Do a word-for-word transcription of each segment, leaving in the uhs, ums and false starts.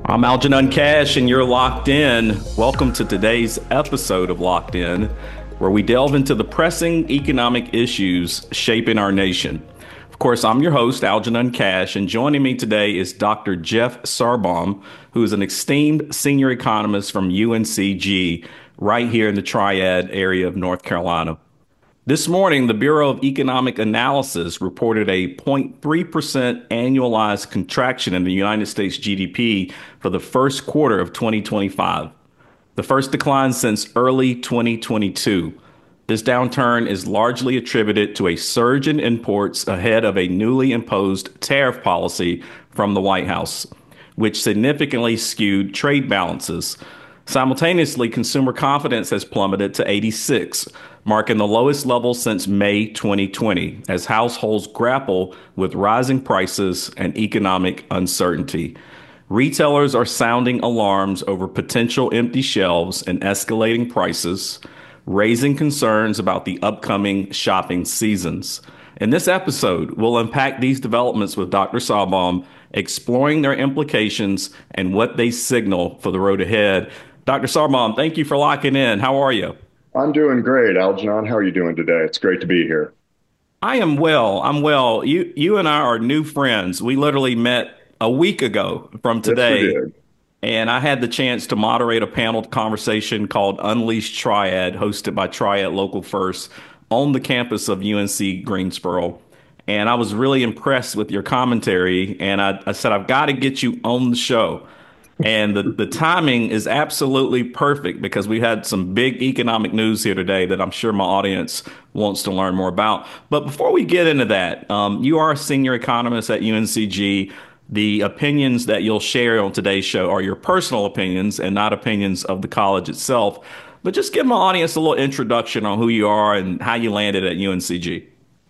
I'm Algernon Cash, and you're locked in. Welcome to today's episode of Locked In, where we delve into the pressing economic issues shaping our nation. Of course, I'm your host, Algernon Cash, and joining me today is Doctor Jeff Sarbaum, who is an esteemed senior economist from U N C G right here in the Triad area of North Carolina. This morning, the Bureau of Economic Analysis reported a zero point three percent annualized contraction in the United States G D P for the first quarter of twenty twenty-five, the first decline since early twenty twenty-two. This downturn is largely attributed to a surge in imports ahead of a newly imposed tariff policy from the White House, which significantly skewed trade balances. Simultaneously, consumer confidence has plummeted to eighty-six, marking the lowest level since May twenty twenty, as households grapple with rising prices and economic uncertainty. Retailers are sounding alarms over potential empty shelves and escalating prices, raising concerns about the upcoming shopping seasons. In this episode, we'll unpack these developments with Doctor Sarbaum, exploring their implications and what they signal for the road ahead. Doctor Sarbaum, thank you for locking in. How are you? I'm doing great, Algernon. How are you doing today? It's great to be here. I am well. I'm well. You you and I are new friends. We literally met a week ago from Yes, we today, did. and I had the chance to moderate a panel conversation called Unleashed Triad, hosted by Triad Local First on the campus of U N C Greensboro. And I was really impressed with your commentary, and I, I said, I've got to get you on the show. And the, the timing is absolutely perfect because we had some big economic news here today that I'm sure my audience wants to learn more about. But before we get into that, um, you are a senior economist at U N C G. The opinions that you'll share on today's show are your personal opinions and not opinions of the college itself. But just give my audience a little introduction on who you are and how you landed at U N C G.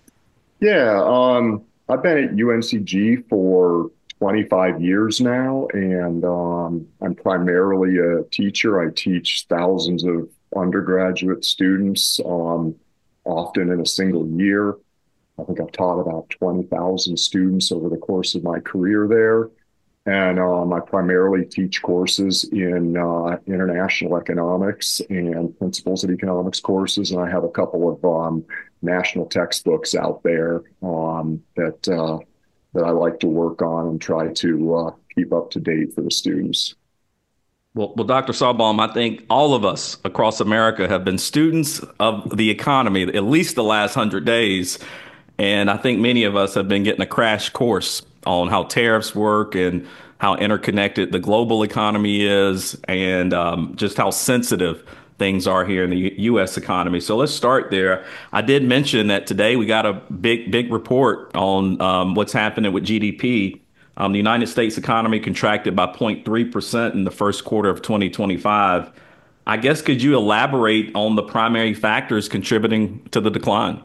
Yeah, um, I've been at U N C G for twenty-five years now, and um, I'm primarily a teacher. I teach thousands of undergraduate students, um, often in a single year. I think I've taught about twenty thousand students over the course of my career there. And um, I primarily teach courses in uh, international economics and principles of economics courses. And I have a couple of um, national textbooks out there um, that uh, that I like to work on and try to uh, keep up to date for the students. Well, well, Doctor Sarbaum, I think all of us across America have been students of the economy at least the last hundred days. And I think many of us have been getting a crash course on how tariffs work and how interconnected the global economy is and um, just how sensitive things are here in the U- U.S. economy. So let's start there. I did mention that today we got a big, big report on um, what's happening with G D P. Um, the United States economy contracted by zero point three percent in the first quarter of twenty twenty-five. I guess could you elaborate on the primary factors contributing to the decline?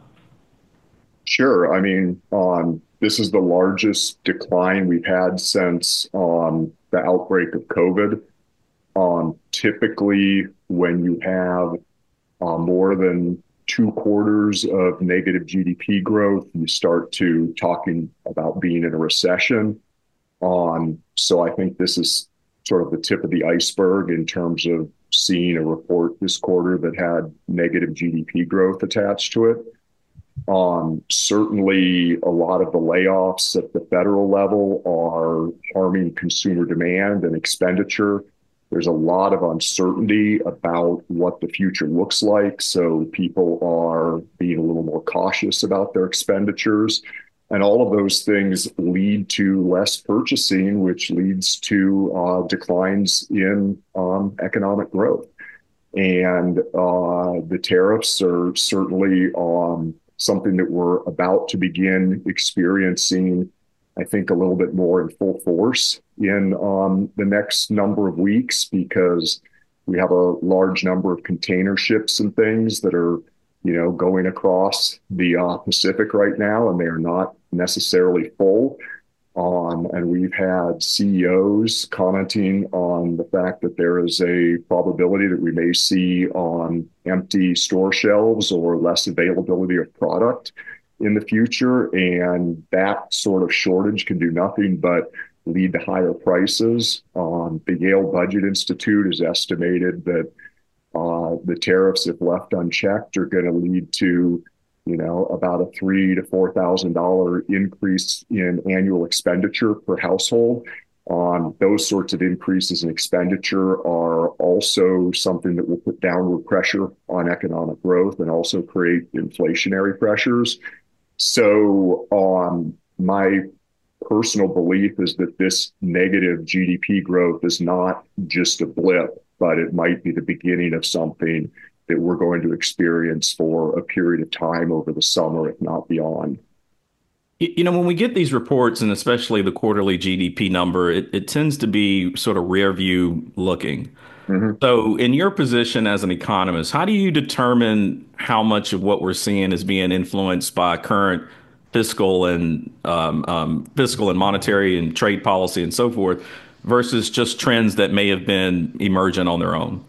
Sure. I mean, um, this is the largest decline we've had since um, the outbreak of COVID. Um, typically, when you have uh, more than two quarters of negative G D P growth, you start to talking about being in a recession. Um, so I think this is sort of the tip of the iceberg in terms of seeing a report this quarter that had negative G D P growth attached to it. Um, certainly, a lot of the layoffs at the federal level are harming consumer demand and expenditure. There's a lot of uncertainty about what the future looks like. So people are being a little more cautious about their expenditures. And all of those things lead to less purchasing, which leads to uh, declines in um, economic growth. And uh, the tariffs are certainly um, something that we're about to begin experiencing, I think, a little bit more in full force in um, the next number of weeks, because we have a large number of container ships and things that are, you know, going across the uh, Pacific right now, and they are not necessarily full. Um, and we've had C E Os commenting on the fact that there is a probability that we may see on empty store shelves or less availability of product in the future. And that sort of shortage can do nothing but lead to higher prices. Um, the Yale Budget Institute has estimated that uh, the tariffs, if left unchecked, are going to lead to, you know, about a three to four thousand dollar increase in annual expenditure per household. Um, those sorts of increases in expenditure are also something that will put downward pressure on economic growth and also create inflationary pressures. So, um, my personal belief is that this negative G D P growth is not just a blip, but it might be the beginning of something that we're going to experience for a period of time over the summer, if not beyond. Y- You know, when we get these reports, and especially the quarterly G D P number, it, it tends to be sort of rear view looking. Mhm. So, in your position as an economist, how do you determine how much of what we're seeing is being influenced by current fiscal and um, um, fiscal and monetary and trade policy and so forth, versus just trends that may have been emergent on their own?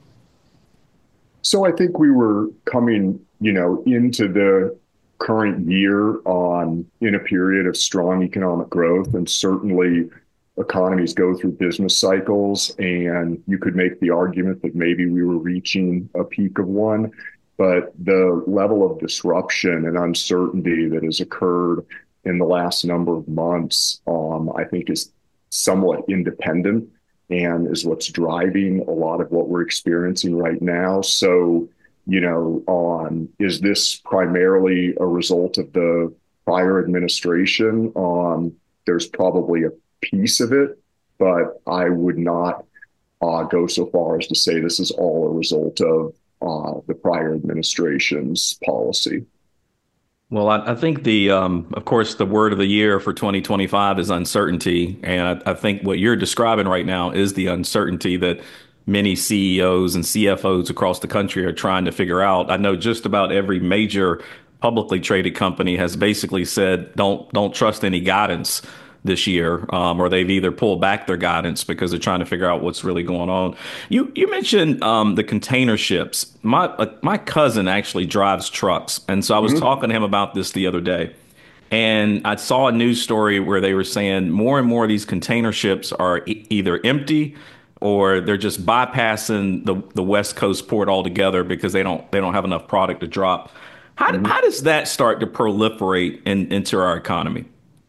So I think we were coming, you know, into the current year on in a period of strong economic growth, and certainly economies go through business cycles, and you could make the argument that maybe we were reaching a peak of one, but the level of disruption and uncertainty that has occurred in the last number of months, um, I think is somewhat independent and is what's driving a lot of what we're experiencing right now. So, you know, on is this primarily a result of the prior administration? Um, there's probably a piece of it, but I would not uh, go so far as to say this is all a result of uh, the prior administration's policy. Well, I, I think the, um, of course, the word of the year for twenty twenty-five is uncertainty. And I, I think what you're describing right now is the uncertainty that many C E Os and C F Os across the country are trying to figure out. I know just about every major publicly traded company has basically said, don't don't trust any guidance this year, um, or they've either pulled back their guidance because they're trying to figure out what's really going on. You you mentioned um, the container ships. My uh, my cousin actually drives trucks, and so I was Mhm. talking to him about this the other day. And I saw a news story where they were saying more and more of these container ships are e- either empty or they're just bypassing the, the West Coast port altogether because they don't they don't have enough product to drop. How, Mhm. how does that start to proliferate in, into our economy?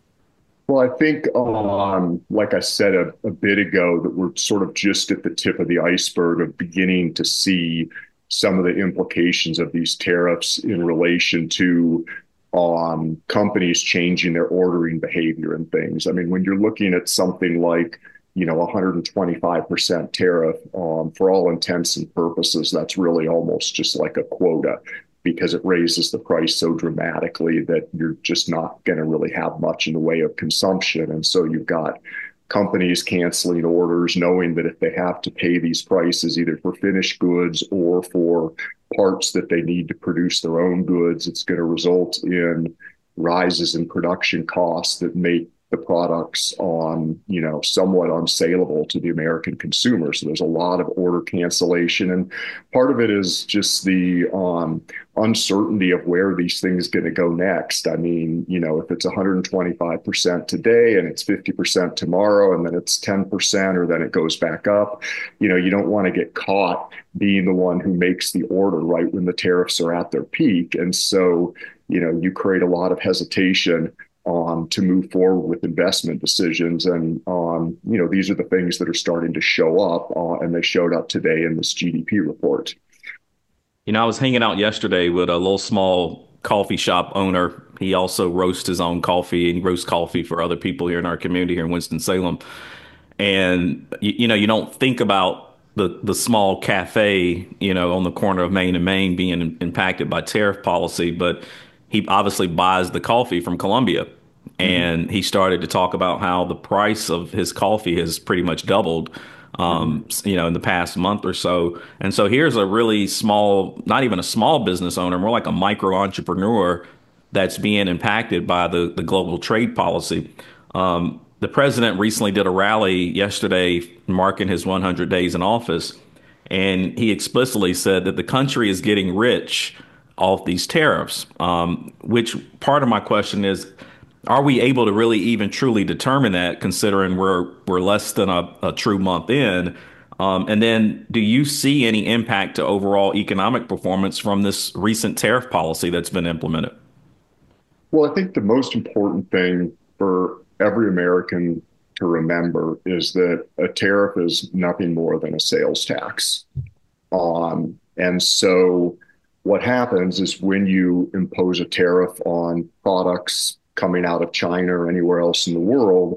Well, I think, um, like I said a, a bit ago, that we're sort of just at the tip of the iceberg of beginning to see some of the implications of these tariffs in relation to um, companies changing their ordering behavior and things. I mean, when you're looking at something like, you know, one hundred twenty-five percent tariff, um, for all intents and purposes, that's really almost just like a quota because it raises the price so dramatically that you're just not going to really have much in the way of consumption. And so you've got companies canceling orders, knowing that if they have to pay these prices either for finished goods or for parts that they need to produce their own goods, it's going to result in rises in production costs that make the products on, you know, somewhat unsaleable to the American consumer. So there's a lot of order cancellation. And part of it is just the um, uncertainty of where these things going to go next. I mean, you know, if it's one hundred twenty-five percent today and it's fifty percent tomorrow, and then it's ten percent, or then it goes back up, you know, you don't want to get caught being the one who makes the order right when the tariffs are at their peak. And so, you know, you create a lot of hesitation um, to move forward with investment decisions. And, um, you know, these are the things that are starting to show up, uh, and they showed up today in this G D P report. You know, I was hanging out yesterday with a little small coffee shop owner. He also roasts his own coffee and he roasts coffee for other people here in our community here in Winston-Salem. And you, you know, you don't think about the the small cafe, you know, on the corner of Main and Main being impacted by tariff policy, but he obviously buys the coffee from Colombia. Mm-hmm. And he started to talk about how the price of his coffee has pretty much doubled, Mm-hmm. um, you know, in the past month or so. And so here's a really small, not even a small business owner, more like a micro entrepreneur that's being impacted by the, the global trade policy. Um, the president recently did a rally yesterday marking his one hundred days in office, and he explicitly said that the country is getting rich off these tariffs. Um, which part of my question is, Are we able to really even truly determine that, considering we're we're less than a, a true month in? Um, and then, do you see any impact to overall economic performance from this recent tariff policy that's been implemented? Well, I think the most important thing for every American to remember is that a tariff is nothing more than a sales tax. Um, and so what happens is when you impose a tariff on products coming out of China or anywhere else in the world,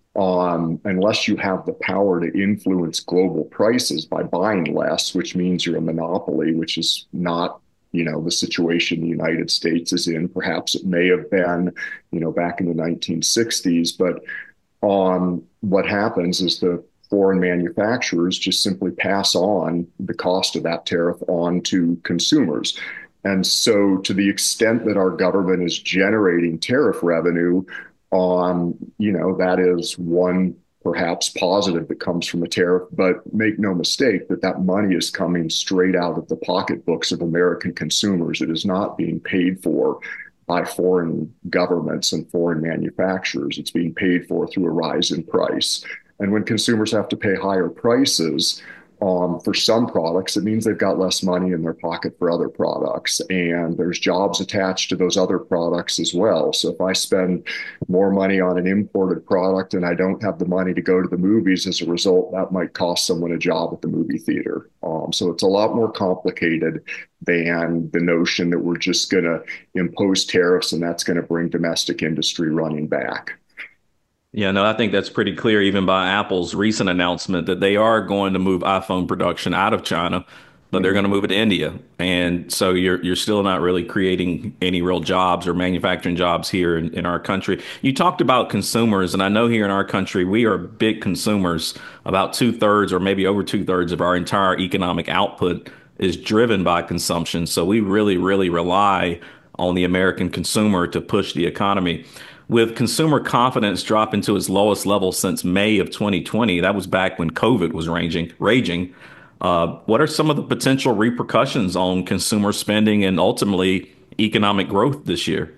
um, unless you have the power to influence global prices by buying less, which means you're a monopoly, which is not, you know, the situation the United States is in. Perhaps it may have been, you know, back in the nineteen sixties, but um, what happens is the foreign manufacturers just simply pass on the cost of that tariff on to consumers. And so, to the extent that our government is generating tariff revenue, um, you know, that is one perhaps positive that comes from a tariff. But make no mistake that that money is coming straight out of the pocketbooks of American consumers. It is not being paid for by foreign governments and foreign manufacturers. It's being paid for through a rise in price. And when consumers have to pay higher prices um, for some products, it means they've got less money in their pocket for other products. And there's jobs attached to those other products as well. So if I spend more money on an imported product and I don't have the money to go to the movies as a result, that might cost someone a job at the movie theater. Um, so it's a lot more complicated than the notion that we're just going to impose tariffs and that's going to bring domestic industry running back. Yeah, no, I think that's pretty clear even by Apple's recent announcement that they are going to move iPhone production out of China, but they're Mhm. going to move it to India. And so you're you're still not really creating any real jobs or manufacturing jobs here in, in our country. You talked about consumers, and I know here in our country we are big consumers. About two thirds or maybe over two thirds of our entire economic output is driven by consumption. So we really, really rely on the American consumer to push the economy. With consumer confidence dropping to its lowest level since May of twenty twenty, that was back when COVID was raging. Raging. Uh, what are some of the potential repercussions on consumer spending and ultimately economic growth this year?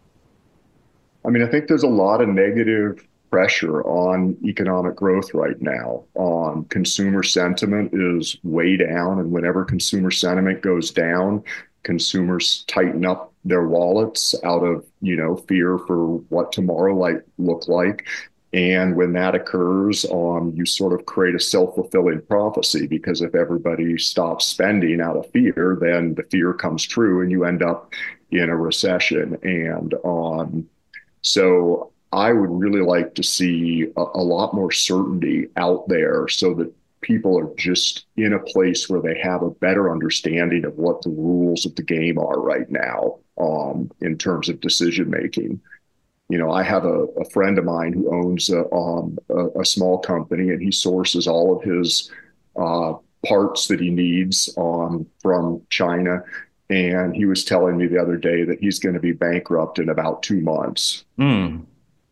I mean, I think there's a lot of negative pressure on economic growth right now. Um, consumer sentiment is way down, and whenever consumer sentiment goes down, consumers tighten up their wallets out of, you know, fear for what tomorrow might look like. And when that occurs, um, you sort of create a self-fulfilling prophecy because if everybody stops spending out of fear, then the fear comes true and you end up in a recession. And um, so I would really like to see a, a lot more certainty out there so that people are just in a place where they have a better understanding of what the rules of the game are right now um, in terms of decision making. You know, I have a, a friend of mine who owns a, um, a, a small company and he sources all of his uh, parts that he needs um, from China. And he was telling me the other day that he's going to be bankrupt in about two months. Hmm.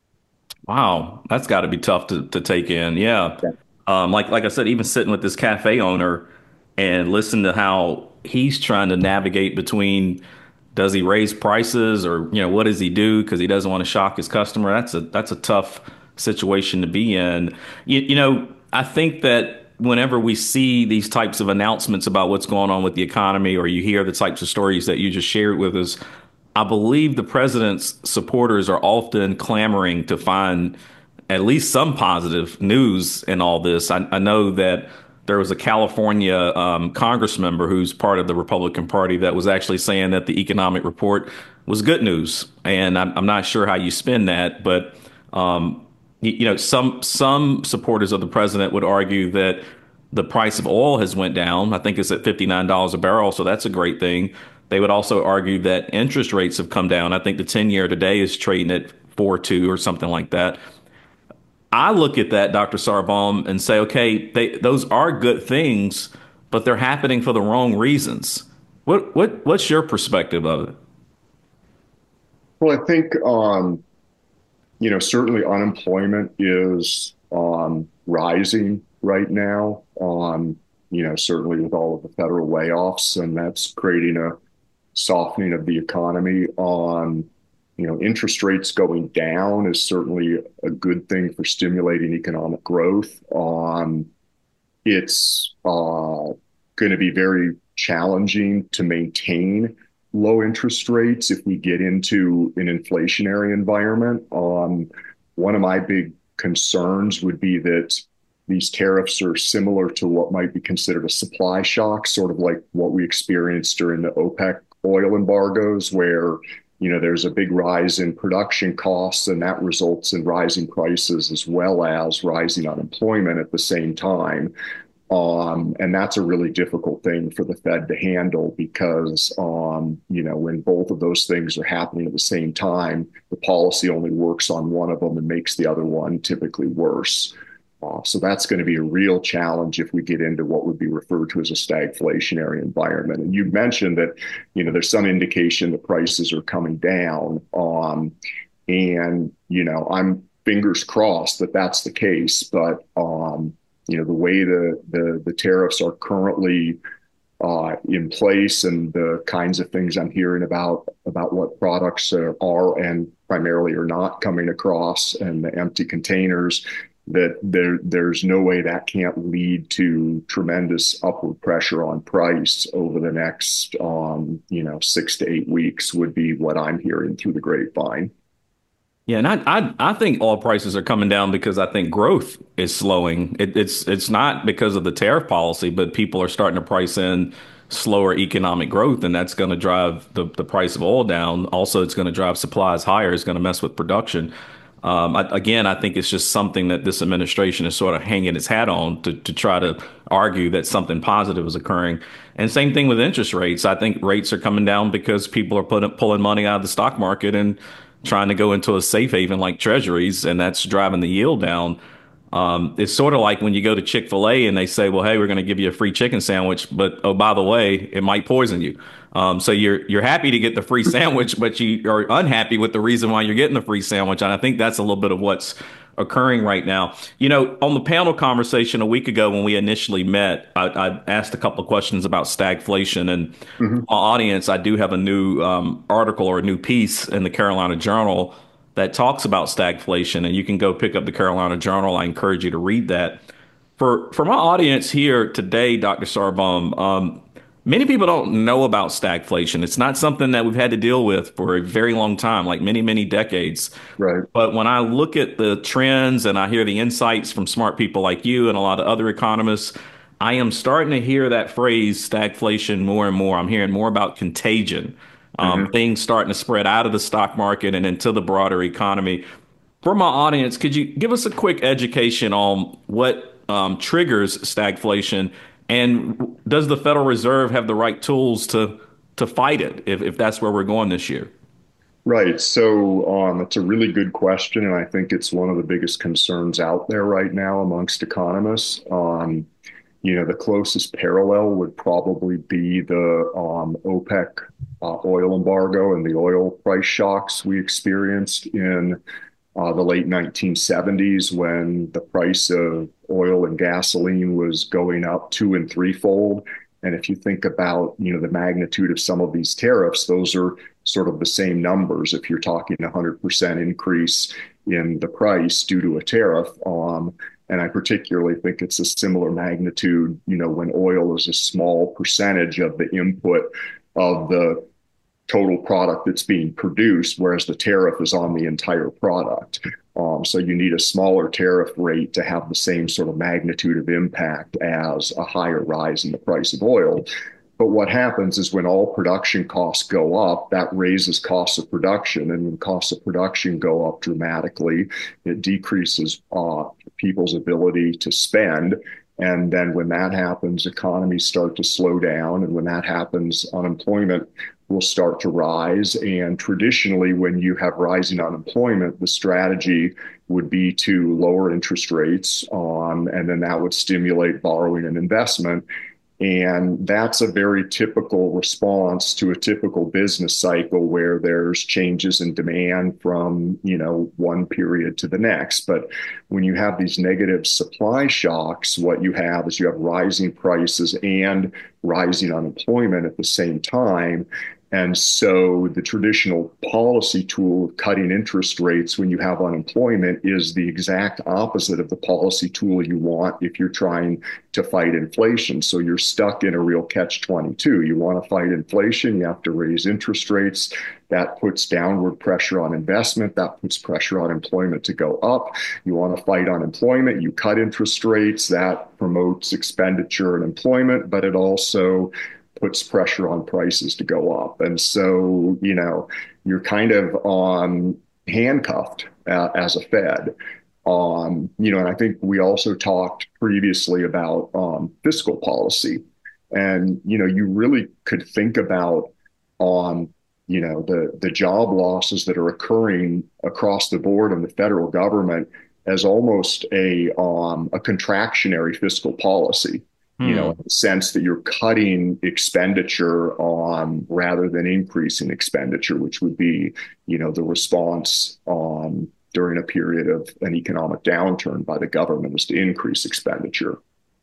Wow, that's got to be tough to, to take in. Yeah. Yeah. Um, like like I said, even sitting with this cafe owner and listen to how he's trying to navigate between does he raise prices or you know what does he do because he doesn't want to shock his customer. That's a that's a tough situation to be in. You, you know, I think that whenever we see these types of announcements about what's going on with the economy, or you hear the types of stories that you just shared with us, I believe the president's supporters are often clamoring to find at least some positive news in all this. I, I know that there was a California um, Congress member who's part of the Republican Party that was actually saying that the economic report was good news, and I'm, I'm not sure how you spin that, but um, you, you know, some some supporters of the president would argue that the price of oil has went down. I think it's at fifty-nine dollars a barrel, so that's a great thing. They would also argue that interest rates have come down. I think the ten year today is trading at four point two or something like that. I look at that, Doctor Sarbaum, and say, okay, they, those are good things, but they're happening for the wrong reasons. What what what's your perspective of it? Well, I think, um, you know, certainly unemployment is um, rising right now, um, you know, certainly with all of the federal layoffs, and that's creating a softening of the economy. Um, you know, interest rates going down is certainly a good thing for stimulating economic growth. Um, it's uh, going to be very challenging to maintain low interest rates if we get into an inflationary environment. Um, one of my big concerns would be that these tariffs are similar to what might be considered a supply shock, sort of like what we experienced during the OPEC oil embargoes, where you know there's a big rise in production costs, and that results in rising prices as well as rising unemployment at the same time. Um, and that's a really difficult thing for the Fed to handle because, um, you know, when both of those things are happening at the same time, the policy only works on one of them and makes the other one typically worse. Uh, so that's going to be a real challenge if we get into what would be referred to as a stagflationary environment. And you mentioned that, you know, there's some indication the prices are coming down. Um, and, you know, I'm fingers crossed that that's the case. But, um, you know, the way the, the, the tariffs are currently uh, in place and the kinds of things I'm hearing about, about what products are, are and primarily are not coming across and the empty containers, that there there's no way that can't lead to tremendous upward pressure on price over the next um, you know six to eight weeks would be what I'm hearing through the grapevine. Yeah, and I, I I think oil prices are coming down because I think growth is slowing. It, it's it's not because of the tariff policy, but people are starting to price in slower economic growth, and that's going to drive the, the price of oil down. Also, it's going to drive supplies higher. It's going to mess with production. Um, I, again, I think it's just something that this administration is sort of hanging its hat on to, to try to argue that something positive is occurring. And same thing with interest rates. I think rates are coming down because people are putting, pulling money out of the stock market and trying to go into a safe haven like treasuries, and that's driving the yield down. Um, it's sort of like when you go to Chick-fil-A and they say, well, hey, we're going to give you a free chicken sandwich, but oh, by the way, it might poison you. Um, so you're you're happy to get the free sandwich, but you are unhappy with the reason why you're getting the free sandwich. And I think that's a little bit of what's occurring right now. You know, on the panel conversation a week ago when we initially met, I, I asked a couple of questions about stagflation. And Mm-hmm. my audience, I do have a new um, article or a new piece in the Carolina Journal that talks about stagflation, and you can go pick up the Carolina Journal. I encourage you to read that. For for my audience here today, Doctor Sarvum, um, many people don't know about stagflation. It's not something that we've had to deal with for a very long time, like many, many decades. Right. But when I look at the trends and I hear the insights from smart people like you and a lot of other economists, I am starting to hear that phrase stagflation more and more. I'm hearing more about contagion, um, Mm-hmm. things starting to spread out of the stock market and into the broader economy. For my audience, could you give us a quick education on what um, triggers stagflation, and does the Federal Reserve have the right tools to to fight it if, if that's where we're going this year? Right. So um, it's a really good question, and I think it's one of the biggest concerns out there right now amongst economists. Um, you know, the closest parallel would probably be the um, OPEC uh, oil embargo and the oil price shocks we experienced in uh, the late nineteen seventies when the price of oil and gasoline was going up two and threefold. And if you think about, you know, the magnitude of some of these tariffs, those are sort of the same numbers. If you're talking a one hundred percent increase in the price due to a tariff, um, and I particularly think it's a similar magnitude, you know, when oil is a small percentage of the input of the total product that's being produced, whereas the tariff is on the entire product. Um, so you need a smaller tariff rate to have the same sort of magnitude of impact as a higher rise in the price of oil. But what happens is when all production costs go up, that raises costs of production. And when costs of production go up dramatically, it decreases uh, people's ability to spend. And then when that happens, economies start to slow down. And when that happens, unemployment will start to rise. And traditionally, when you have rising unemployment, the strategy would be to lower interest rates, um, and then that would stimulate borrowing and investment. And that's a very typical response to a typical business cycle where there's changes in demand from, you know, one period to the next. But when you have these negative supply shocks, what you have is you have rising prices and rising unemployment at the same time. And so the traditional policy tool of cutting interest rates when you have unemployment is the exact opposite of the policy tool you want if you're trying to fight inflation. So you're stuck in a real catch twenty-two. You want to fight inflation, you have to raise interest rates. That puts downward pressure on investment. That puts pressure on employment to go up. You want to fight unemployment, you cut interest rates. That promotes expenditure and employment, but it also puts pressure on prices to go up. And so, you know, you're kind of um, handcuffed uh, as a Fed. Um, you know, and I think we also talked previously about um, fiscal policy. And, you know, you really could think about um, you know, the, the job losses that are occurring across the board in the federal government as almost a, um, a contractionary fiscal policy. You know, Hmm. in the sense that you're cutting expenditure on rather than increasing expenditure, which would be, you know, the response um, during a period of an economic downturn by the government is to increase expenditure.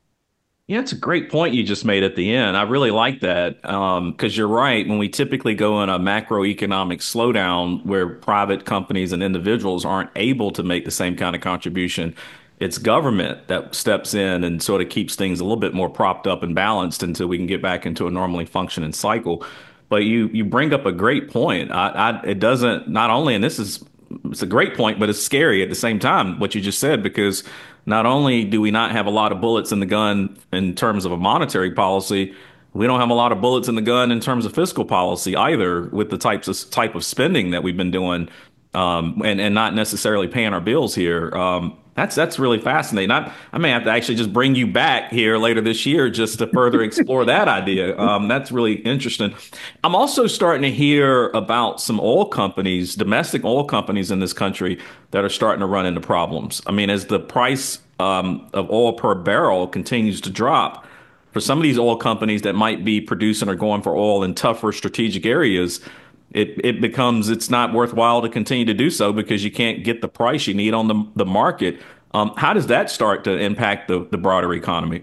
Yeah, it's a great point you just made at the end. I really like that um, because you're right. When we typically go in a macroeconomic slowdown where private companies and individuals aren't able to make the same kind of contribution, it's government that steps in and sort of keeps things a little bit more propped up and balanced until we can get back into a normally functioning cycle. But you you bring up a great point. I, I it doesn't not only, and this is it's a great point, but it's scary at the same time, what you just said, because not only do we not have a lot of bullets in the gun in terms of a monetary policy, we don't have a lot of bullets in the gun in terms of fiscal policy either, with the types of type of spending that we've been doing, um, and and not necessarily paying our bills here. Um, that's that's really fascinating. I, I may have to actually just bring you back here later this year just to further explore that idea. Um, that's really interesting. I'm also starting to hear about some oil companies, domestic oil companies in this country that are starting to run into problems. I mean, as the price um, of oil per barrel continues to drop, for some of these oil companies that might be producing or going for oil in tougher strategic areas, it it becomes it's not worthwhile to continue to do so because you can't get the price you need on the the market. Um, how does that start to impact the the broader economy?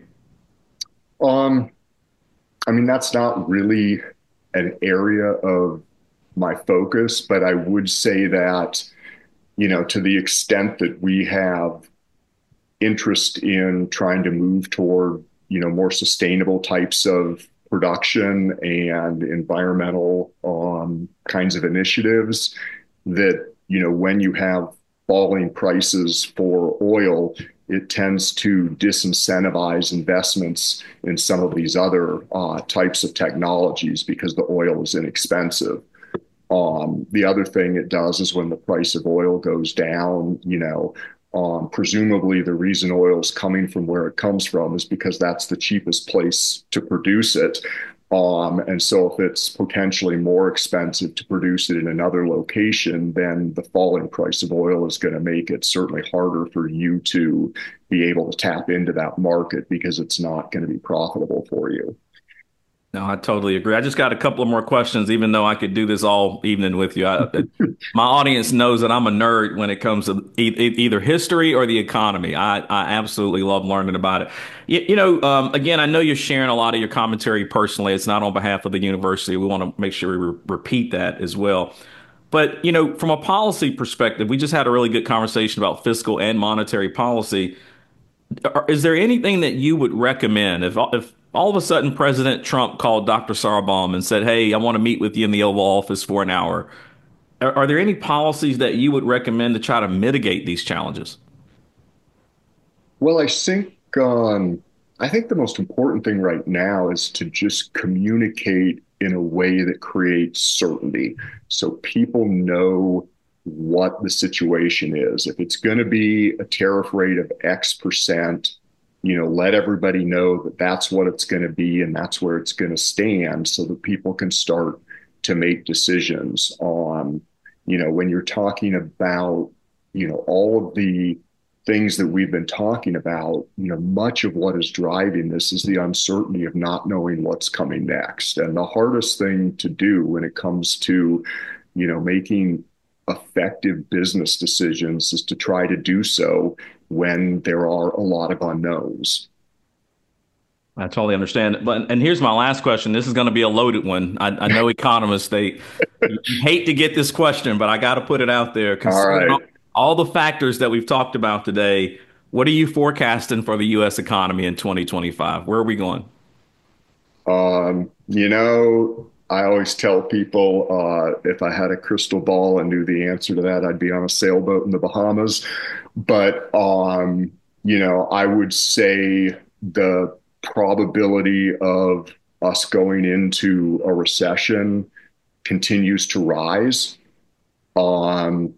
Um, I mean, that's not really an area of my focus, but I would say that, you know, to the extent that we have interest in trying to move toward, you know, more sustainable types of production and environmental um, kinds of initiatives, that, you know, when you have falling prices for oil, it tends to disincentivize investments in some of these other uh, types of technologies because the oil is inexpensive. Um, the other thing it does is when the price of oil goes down, you know, um, presumably the reason oil is coming from where it comes from is because that's the cheapest place to produce it. Um, and so if it's potentially more expensive to produce it in another location, then the falling price of oil is going to make it certainly harder for you to be able to tap into that market because it's not going to be profitable for you. No, I totally agree. I just got a couple of more questions, even though I could do this all evening with you. I, my audience knows that I'm a nerd when it comes to e e- either history or the economy. I, I absolutely love learning about it. You, you know, um, again, I know you're sharing a lot of your commentary personally. It's not on behalf of the university. We want to make sure we re repeat that as well. But, you know, from a policy perspective, we just had a really good conversation about fiscal and monetary policy. Is there anything that you would recommend if if all of a sudden President Trump called Doctor Sarbaum and said, "Hey, I want to meet with you in the Oval Office for an hour"? Are, are there any policies that you would recommend to try to mitigate these challenges? Well, I think um, I think the most important thing right now is to just communicate in a way that creates certainty, so people know what the situation is. If it's going to be a tariff rate of X percent, you know, let everybody know that that's what it's going to be and that's where it's going to stand, so that people can start to make decisions on, you know, when you're talking about, you know, all of the things that we've been talking about, you know, much of what is driving this is the uncertainty of not knowing what's coming next. And the hardest thing to do when it comes to, you know, making effective business decisions is to try to do so when there are a lot of unknowns. I totally understand. But and here's my last question. This is going to be a loaded one. I, I know economists, they hate to get this question, but I got to put it out there. All Considering right. all, all the factors that we've talked about today, what are you forecasting for the U S economy in twenty twenty-five? Where are we going? Um, you know, I always tell people uh, if I had a crystal ball and knew the answer to that, I'd be on a sailboat in the Bahamas. But, um, you know, I would say the probability of us going into a recession continues to rise. Um,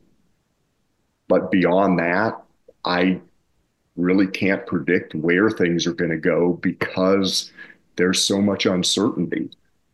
but beyond that, I really can't predict where things are going to go because there's so much uncertainty.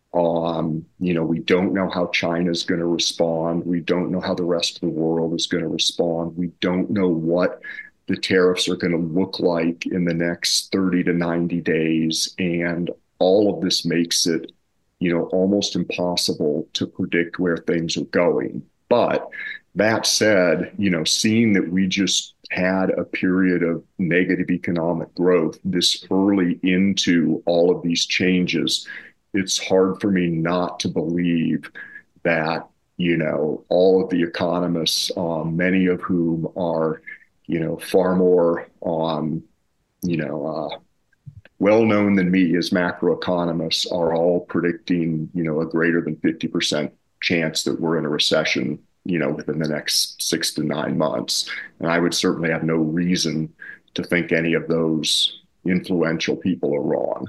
Um, you know, we don't know how China's going to respond. We don't know how the rest of the world is going to respond. We don't know what the tariffs are going to look like in the next thirty to ninety days. And all of this makes it, you know, almost impossible to predict where things are going. But that said, you know, seeing that we just had a period of negative economic growth this early into all of these changes, it's hard for me not to believe that, you know, all of the economists, um, many of whom are, you know, far more, um, you know, uh, well known than me as macroeconomists, are all predicting, you know, a greater than fifty percent chance that we're in a recession, you know, within the next six to nine months. And I would certainly have no reason to think any of those influential people are wrong.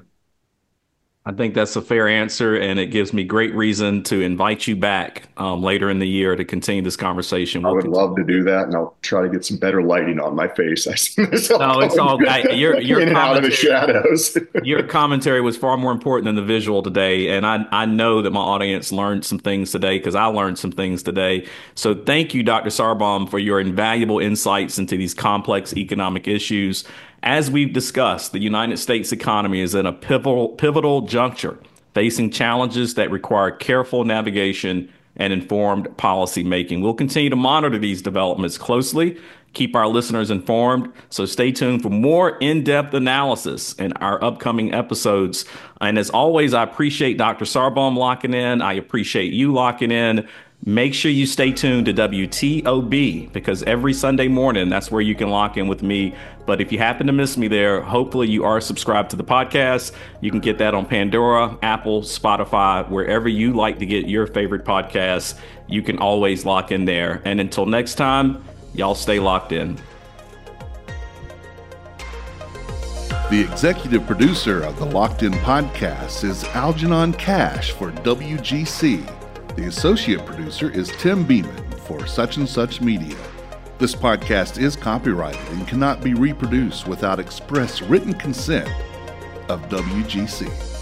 I think that's a fair answer, and it gives me great reason to invite you back um, later in the year to continue this conversation. I We'll would continue. love to do that, and I'll try to get some better lighting on my face. I see myself No, it's all I, your your in and out of the commentary. shadows. Your commentary was far more important than the visual today, and I I know that my audience learned some things today because I learned some things today. So thank you, Doctor Sarbaum, for your invaluable insights into these complex economic issues. As we've discussed, the United States economy is in a pivotal pivotal juncture, facing challenges that require careful navigation and informed policy making. We'll continue to monitor these developments closely, keep our listeners informed. So stay tuned for more in-depth analysis in our upcoming episodes. And as always, I appreciate Doctor Sarbaum locking in. I appreciate you locking in. Make sure you stay tuned to W T O B because every Sunday morning, that's where you can lock in with me. But if you happen to miss me there, hopefully you are subscribed to the podcast. You can get that on Pandora, Apple, Spotify, wherever you like to get your favorite podcasts. You can always lock in there. And until next time, y'all stay locked in. The executive producer of the Locked In podcast is Algernon Cash for W G C. The associate producer is Tim Beeman for Such and Such Media. This podcast is copyrighted and cannot be reproduced without express written consent of W G C.